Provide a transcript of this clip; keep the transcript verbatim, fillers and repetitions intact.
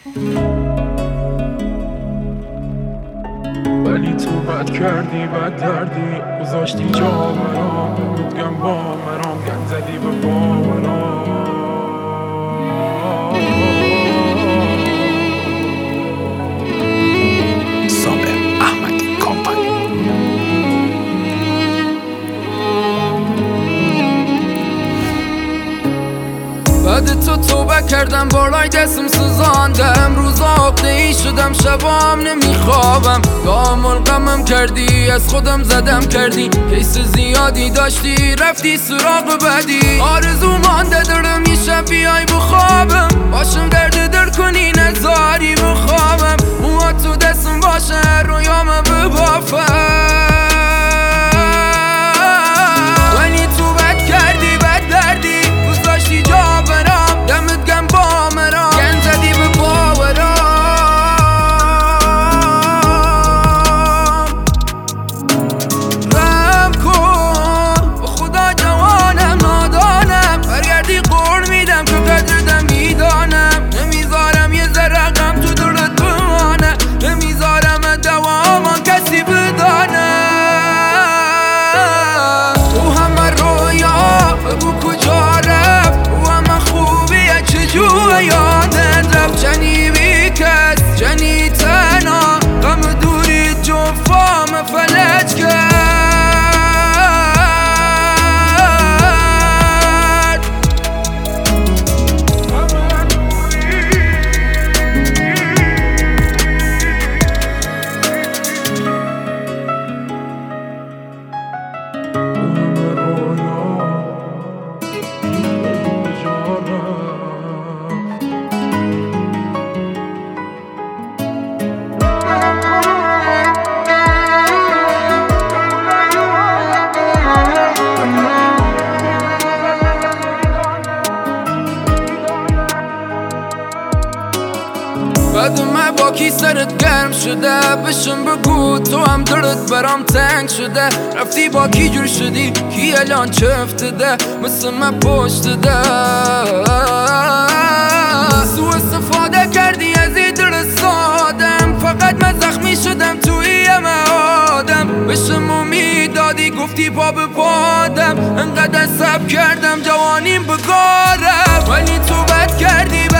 ولی تو بد کردی بد دردی گذاشتی جا برام بودگم با مرام گن زدی به باورام صابر احمدی کامپانی. بعد تو توبه کردم بالای دستم سوزاندم روزا عقده ای شدم شبام نمیخوابم دام القمم کردی از خودم زدم کردی کیس زیادی داشتی رفتی سراغ بدی آرزو مانده دارم یه شب بیای بخوابم باشم درد دل کنی نزاری بخوابم موها تو دستم باشه رویام ببافم یادت رفت جنی بی کس جنی تنها غم دوری جفام فلج کرد بعد من با کی سرت گرم شده بشم بگو تو هم دلت برام تنگ شده رفتی با کی جور شدی کی الان چه افتده مثل من پشت ده سو استفاده کردی از این دل سادم فقط من زخمی شدم توی یه آدم بشم امید دادی گفتی پا به پادم انقدر صبر کردم جوانیم بگارم ولی تو بد کردی